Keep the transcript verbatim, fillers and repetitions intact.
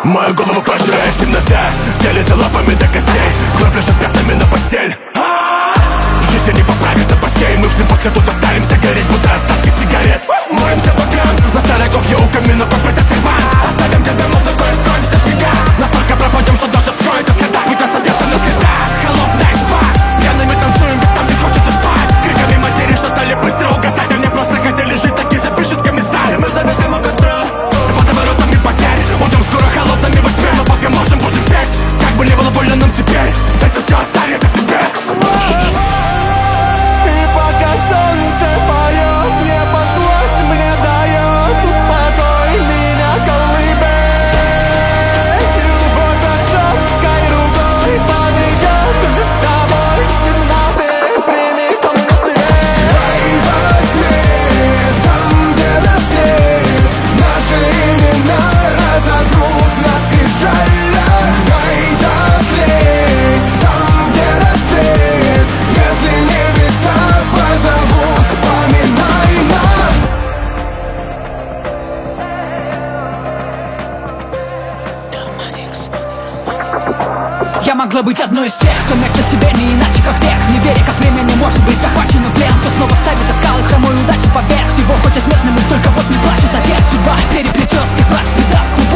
Мою голову пожирает темнота, делится лапами до костей, кровь лежит пятнами на постель. Жизнь не поправит на постель, мы всем после тут останемся гореть, будто остатки сигарет. Молимся богам, на старой ковке у камина попытка сервант. Оставим тебя музыкой, скроемся в снегах. Настолько пропадем, что даже вскроется следа, пытка собьется на следах. Холодная изба, пьяными танцуем, ведь нам не хочется спать. Криками матери, что стали быстро угасать, а мне просто хотели жить, так и запишет комиссар. Мы зависли у костра, водоворотами потерь. Уйдем скоро холодными во тьме, но пока можем, будем петь. Как бы не было больно нам теперь, это все останется тебе. Солнце поет, небо злость мне дает. Успокой меня, колыбель. Любовь отцовской рукой поведет за собой с темноты, примет он на свет. Дай во тьме, там где рассвет, наши имена разотрут на скрижалях. Дай дотлеть, там где рассвет, если небеса позовут, вспоминай нас. Я могла быть одной из тех, кто мягко себе не иначе как век. Не веря, как время не может быть захвачено плен, кто снова ставит скалы хромой удачи поверх всего. Хоть и смертным, только вот не плачет отец. Судьба переплетет всех вас, беда в клубок.